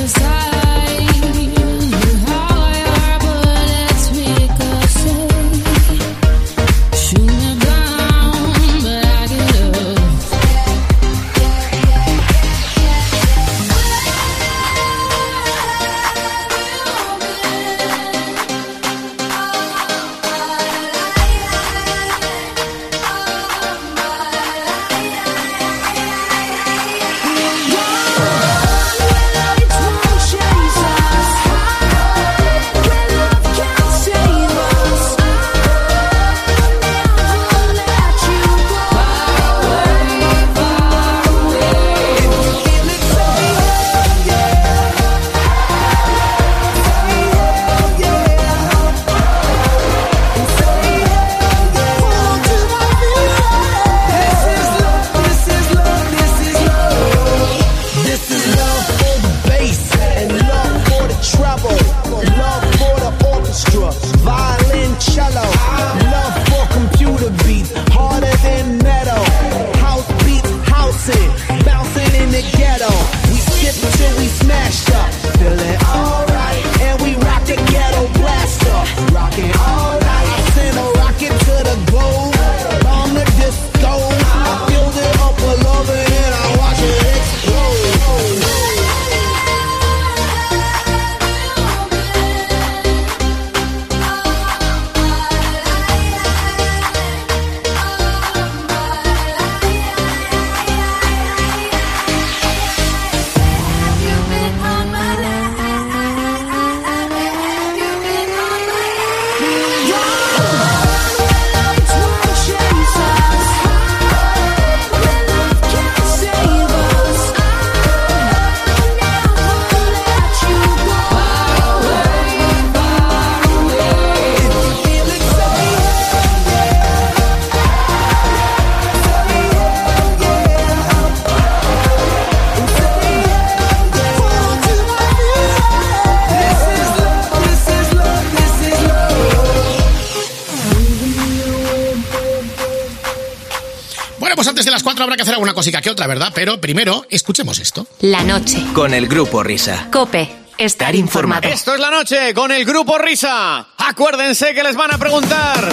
Pues antes de las 4 habrá que hacer alguna cosica que otra, ¿verdad? Pero primero, escuchemos esto. La noche. Con el Grupo Risa. COPE. Estar informado. Esto es La Noche con el Grupo Risa. Acuérdense que les van a preguntar.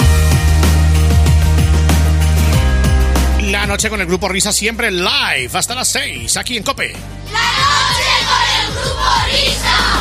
La Noche con el Grupo Risa siempre live hasta las 6, aquí en COPE. La Noche con el Grupo Risa.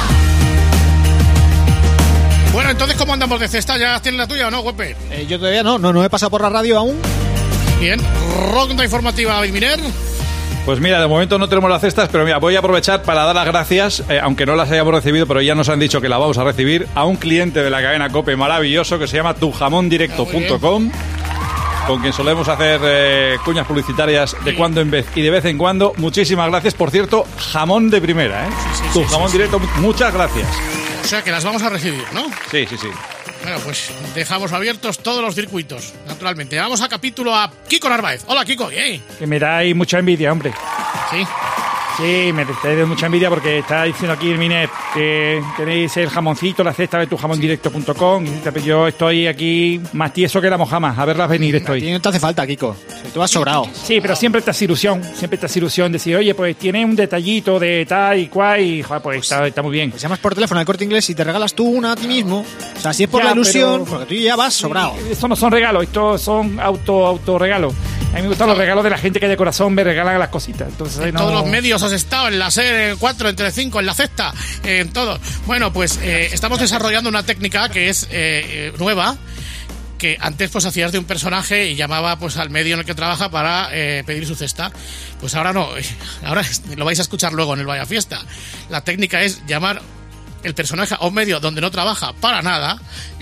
Bueno, entonces, ¿cómo andamos de cesta? ¿Ya tienes la tuya o no, Wepe? Yo todavía no he pasado por la radio aún. Bien, ronda informativa, David Miner. Pues mira, de momento no tenemos las cestas, pero mira, voy a aprovechar para dar las gracias, aunque no las hayamos recibido, pero ya nos han dicho que las vamos a recibir, a un cliente de la cadena COPE maravilloso que se llama tujamondirecto.com, con quien solemos hacer cuñas publicitarias de cuando en vez y de vez en cuando. Muchísimas gracias, por cierto, jamón de primera, ¿eh? Sí, Tujamón Directo, muchas gracias. O sea que las vamos a recibir, ¿no? Sí. Bueno, pues dejamos abiertos todos los circuitos, naturalmente. Vamos a capítulo a Kiko Narváez. Hola, Kiko. ¡Yay! Que me dais mucha envidia, hombre. ¿Sí? Sí, me dais mucha envidia porque está diciendo aquí el Miner que tenéis el jamoncito, la cesta de tujamondirecto.com. Yo estoy aquí más tieso que la mojama. A verlas venir estoy. A ti no te hace falta, Kiko. Tú has sobrado. Sí, pero siempre te hace ilusión. Decir, oye, pues tiene un detallito de tal y cual y joder, pues está muy bien. Pues llamas por teléfono al Corte Inglés y te regalas tú una a ti mismo. O sea, si es por la ilusión, porque tú ya vas sobrado. Estos no son regalos, estos son autorregalos. A mí me gustan los regalos de la gente que de corazón me regalan las cositas. Entonces, en todos los medios has estado, en la SER, en 4, en Telecinco, en la Cesta, en todo. Bueno, pues estamos desarrollando una técnica que es nueva, que antes pues hacías de un personaje y llamaba pues al medio en el que trabaja para pedir su cesta. Pues ahora no, ahora lo vais a escuchar luego en el Vaya Fiesta. La técnica es llamar el personaje a un medio donde no trabaja para nada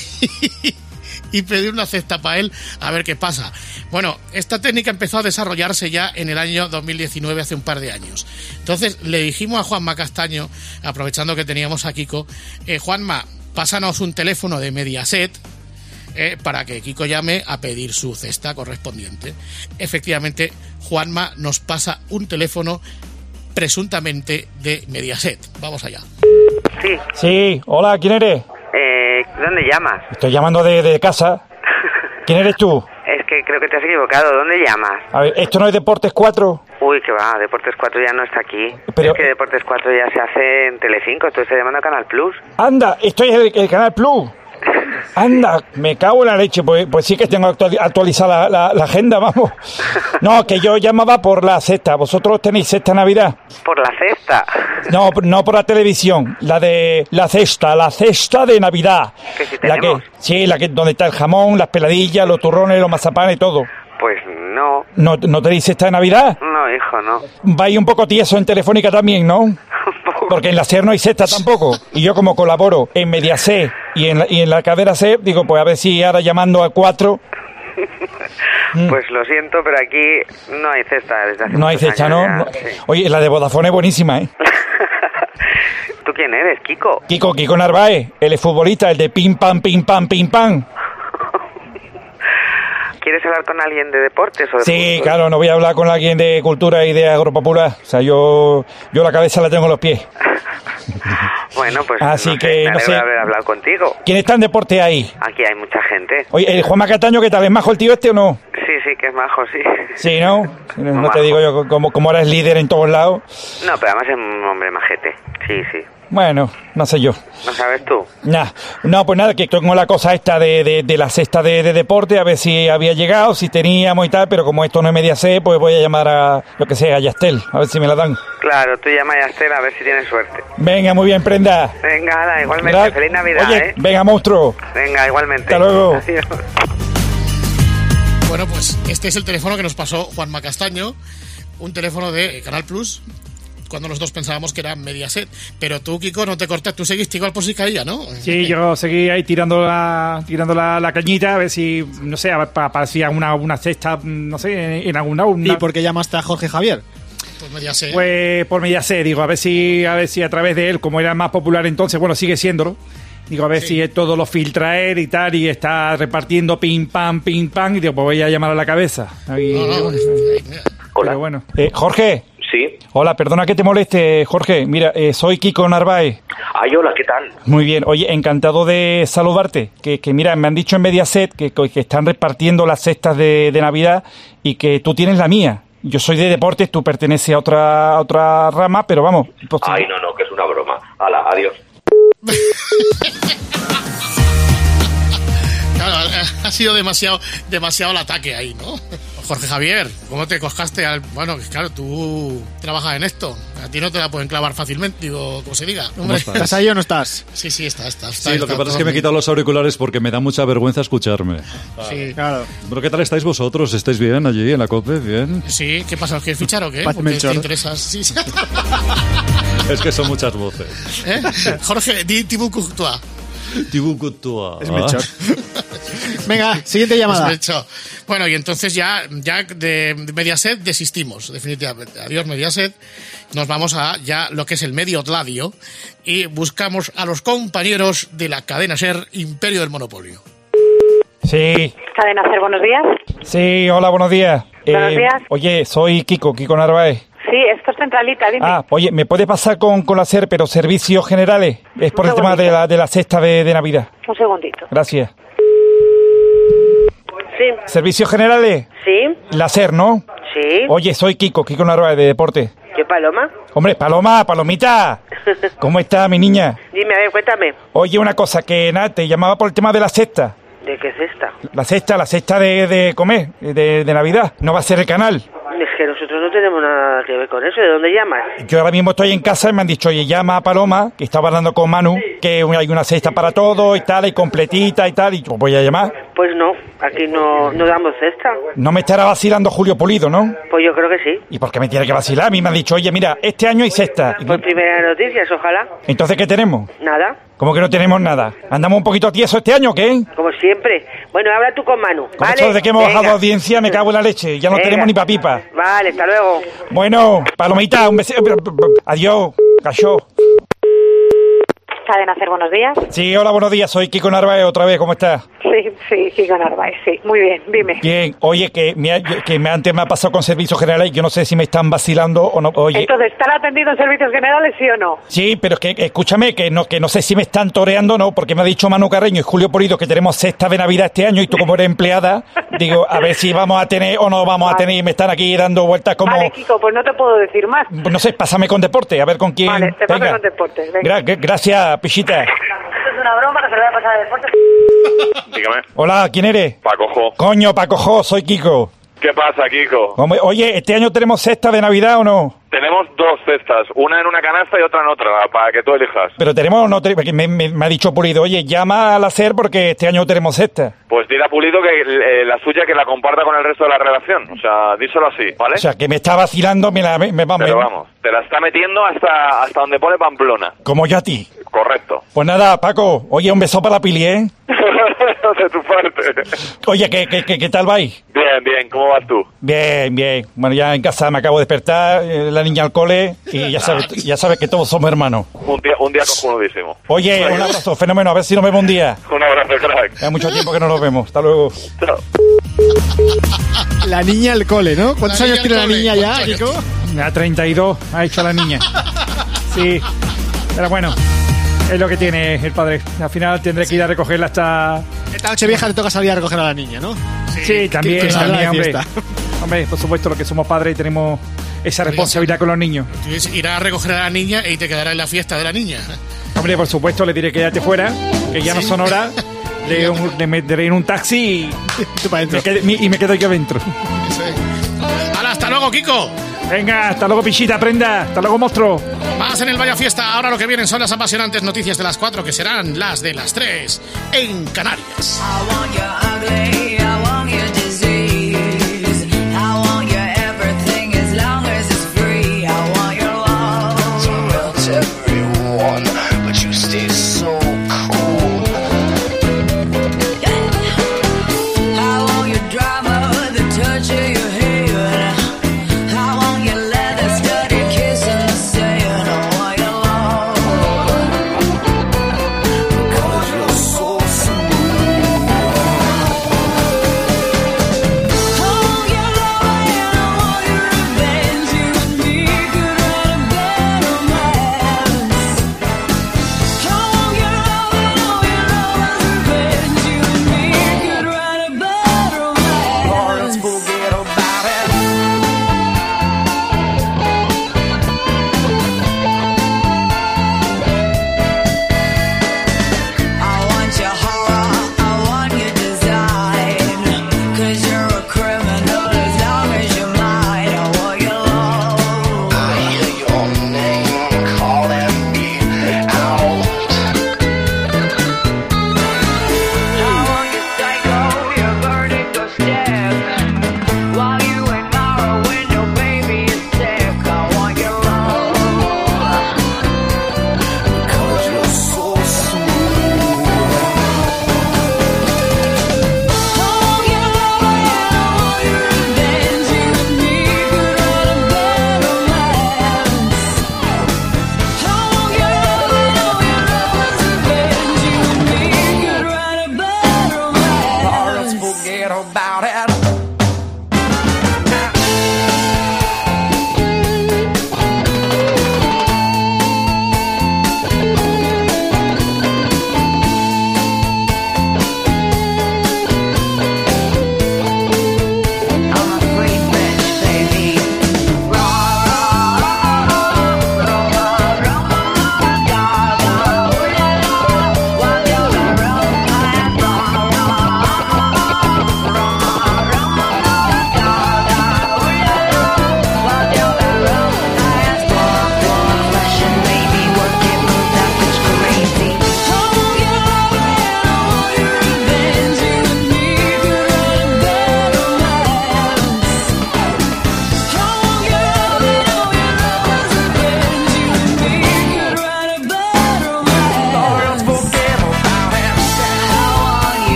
y pedir una cesta para él a ver qué pasa. Bueno, esta técnica empezó a desarrollarse ya en el año 2019, hace un par de años. Entonces le dijimos a Juanma Castaño, aprovechando que teníamos a Kiko, Juanma, pásanos un teléfono de Mediaset para que Kiko llame a pedir su cesta correspondiente. Efectivamente, Juanma nos pasa un teléfono presuntamente de Mediaset. Vamos allá. Sí, hola, ¿quién eres? ¿Dónde llamas? Estoy llamando de casa. ¿Quién eres tú? Es que creo que te has equivocado. ¿Dónde llamas? A ver, ¿esto no es Deportes 4? Uy, que va, Deportes 4 ya no está aquí. Pero... Es que Deportes 4 ya se hace en Telecinco, tú estás llamando a Canal Plus. Anda, esto es el Canal Plus. Anda, me cago en la leche, pues sí que tengo actualizada la agenda, vamos. No, que yo llamaba por la cesta. ¿Vosotros tenéis cesta Navidad? ¿Por la cesta? No por la televisión, la de la cesta de Navidad. ¿Que si tenemos? La que donde está el jamón, las peladillas, los turrones, los mazapanes y todo. Pues no. ¿No tenéis cesta de Navidad? No, hijo, no. Vais un poco tieso en Telefónica también, ¿no? Porque en la SER no hay cesta tampoco. Y yo como colaboro en Mediaset y en la cadena SER, digo, pues a ver si ahora llamando a 4... Pues lo siento, pero aquí no hay cesta desde hace No hay cesta, ¿no? ya, sí. Oye, la de Vodafone es buenísima, ¿eh? ¿Tú quién eres, Kiko? Kiko Narváez, el futbolista, el de pim pam, pim pam, pim pam. ¿Quieres hablar con alguien de deportes o de Sí, fútbol? claro, no voy a hablar con alguien de cultura y de agropopular. O sea, yo la cabeza la tengo en los pies. Bueno, pues así no que, sé, me no alegro sé. de haber hablado contigo. ¿Quién está en deporte ahí? Aquí hay mucha gente. Oye, ¿el Juanma Cataño qué tal? ¿Es majo el tío este o no? Sí, que es majo, sí. Sí, ¿no? No Majo. te digo yo, como eres líder en todos lados. No, pero además es un hombre majete. Sí. Bueno, no sé yo. ¿No sabes tú? No, pues nada, que tengo la cosa esta de la cesta de deporte, a ver si había llegado, si teníamos y tal, pero como esto no es Mediaset, pues voy a llamar a, lo que sea, a Yastel, a ver si me la dan. Claro, tú llama a Yastel a ver si tienes suerte. Venga, muy bien, prenda. Venga, hala, igualmente. Feliz Navidad, Oye, venga, monstruo. Venga, igualmente. Hasta luego. Adiós. Bueno, pues este es el teléfono que nos pasó Juanma Castaño, un teléfono de Canal Plus, cuando nosotros pensábamos que era Mediaset. Pero tú, Kiko, no te cortas, tú seguiste igual por si caía, ¿no? Sí, yo seguí ahí tirando la cañita, a ver si, no sé, aparecía una cesta, no sé, en alguna... ¿Y por qué llamaste a Jorge Javier? Pues Mediaset. Pues por Mediaset, digo, a ver si a través de él, como era más popular entonces, bueno, sigue siéndolo, digo, a ver si todo lo filtra él y tal, y está repartiendo pim, pam, y digo, pues voy a llamar a la cabeza. Hola. Pero bueno. Jorge. Sí. Hola, perdona que te moleste, Jorge. Mira, soy Kiko Narváez. Ay, hola, ¿qué tal? Muy bien. Oye, encantado de saludarte. Que mira, me han dicho en Mediaset que están repartiendo las cestas de Navidad y que tú tienes la mía. Yo soy de deportes, tú perteneces a otra rama, pero vamos. Ay, no, que es una broma. Hala, adiós. Claro, ha sido demasiado el ataque ahí, ¿no? Jorge Javier, ¿cómo te coscaste al...? Bueno, claro, tú trabajas en esto. A ti no te la pueden clavar fácilmente, digo, como se diga. Hombre. ¿Estás ahí o no estás? Sí, está. Sí, lo que pasa es que me he quitado los auriculares porque me da mucha vergüenza escucharme. Sí, claro. Pero ¿qué tal estáis vosotros? ¿Estáis bien allí en la COPE? ¿Bien? Sí, ¿qué pasa? ¿Os quieres fichar o qué? Paz Porque Melchor. te interesas. Sí. Es que son muchas voces. Jorge, di Thibaut Courtois. Thibaut Courtois. Es Melchor. Venga, siguiente llamada. Bueno, y entonces ya de Mediaset desistimos, definitivamente. Adiós, Mediaset. Nos vamos a ya lo que es el medio Tladio y buscamos a los compañeros de la cadena SER Imperio del Monopolio. Sí. Cadena SER, buenos días. Sí, hola, buenos días. Buenos días. Oye, soy Kiko Narváez. Sí, esto es centralita, dime. Oye, ¿me puede pasar con la SER, pero servicios generales? Es por el tema de la cesta de Navidad. Un segundito. Gracias. Sí. ¿Servicios generales? Sí. La SER, ¿no? Sí. Oye, soy Kiko Narváez de Deporte. ¿Qué paloma? Hombre, Palomita. ¿Cómo está mi niña? Dime, a ver, cuéntame. Oye, una cosa, que nada, te llamaba por el tema de la cesta. ¿De qué es esta? La cesta de comer, de Navidad. No va a ser el canal. Es que nosotros no tenemos nada que ver con eso. ¿De dónde llamas? Yo ahora mismo estoy en casa y me han dicho, oye, llama a Paloma, que estaba hablando con Manu, que hay una cesta para todo y tal, y completita y tal, y yo voy a llamar. Pues no, aquí no damos cesta. No me estará vacilando Julio Pulido, ¿no? Pues yo creo que sí. ¿Y por qué me tiene que vacilar? A mí me han dicho, oye, mira, este año hay cesta. Pues primeras noticias, ojalá. Entonces, ¿qué tenemos? Nada. ¿Cómo que no tenemos nada? ¿Andamos un poquito tieso este año o qué? Como siempre. Bueno, habla tú con Manu, Con ¿vale? esto de que hemos Venga. bajado audiencia, me cago en la leche. Ya no Venga. tenemos ni pa' pipa. Vale, hasta luego. Bueno, Palomita, un besito. Adiós, cachó. Cadena SER, buenos días. Sí, hola, buenos días. Soy Kiko Narváez otra vez. ¿Cómo estás? Kiko Narváez, sí. Muy bien, dime. Bien, oye, que antes me ha pasado con Servicios Generales y yo no sé si me están vacilando o no. Oye. Entonces, ¿están atendidos en Servicios Generales, sí o no? Sí, pero es que, escúchame, que no sé si me están toreando o no, porque me ha dicho Manu Carreño y Julio Polido que tenemos cesta de Navidad este año y tú como eres empleada, digo, a ver si vamos a tener o no vamos a tener y me están aquí dando vueltas como... Vale, Kiko, pues no te puedo decir más. No sé, pásame con deporte, a ver con quién... Vale, te paso con deporte, venga. Gracias, Pichita. Esto es una broma que se le va a pasar a deporte. Dígame. Hola, ¿quién eres? Pacojo. Coño, Pacojo, soy Kiko. ¿Qué pasa, Kiko? Oye, ¿este año tenemos cesta de Navidad o no? Tenemos 2 cestas, una en una canasta y otra en otra, para que tú elijas. Pero tenemos o no, porque me ha dicho Pulido, oye, llama al hacer porque este año tenemos cesta. Pues dile a Pulido que la suya que la comparta con el resto de la redacción, o sea, díselo así, ¿vale? O sea, que me está vacilando, Pero vamos, te la está metiendo hasta donde pone Pamplona. Como yo a ti. Correcto. Pues nada, Paco, oye, un beso para la Pili, ¿eh? De tu parte. Oye, ¿qué tal vais? Bien, ¿cómo vas tú? Bien. Bueno, ya en casa me acabo de despertar, la niña al cole y ya sabes que todos somos hermanos. Un día cojonudísimo. Oye, un abrazo, fenómeno, a ver si nos vemos un día. Un abrazo, crack. Hace mucho tiempo que no nos vemos. Hasta luego. Chao. La niña al cole, ¿no? ¿Cuántos años tiene la niña ya, Kiko? A 32 ha hecho la niña. Sí, pero bueno, es lo que tiene el padre. Al final tendré que ir a recogerla hasta... Esta noche vieja le toca salir a recoger a la niña, ¿no? Sí, también, hombre. Hombre, por supuesto, los que somos padres y tenemos esa responsabilidad con los niños. Irás a recoger a la niña y te quedarás en la fiesta de la niña. Hombre, por supuesto, le diré que quédate fuera, que ya no son horas. Le meteré en un taxi y me quedo yo adentro. ¡Hala, hasta luego, Kiko! Venga, hasta luego, Pichita, prenda. Hasta luego, monstruo. Más en el Vaya Fiesta. Ahora lo que vienen son las apasionantes noticias de las 4, que serán las de las 3 en Canarias. About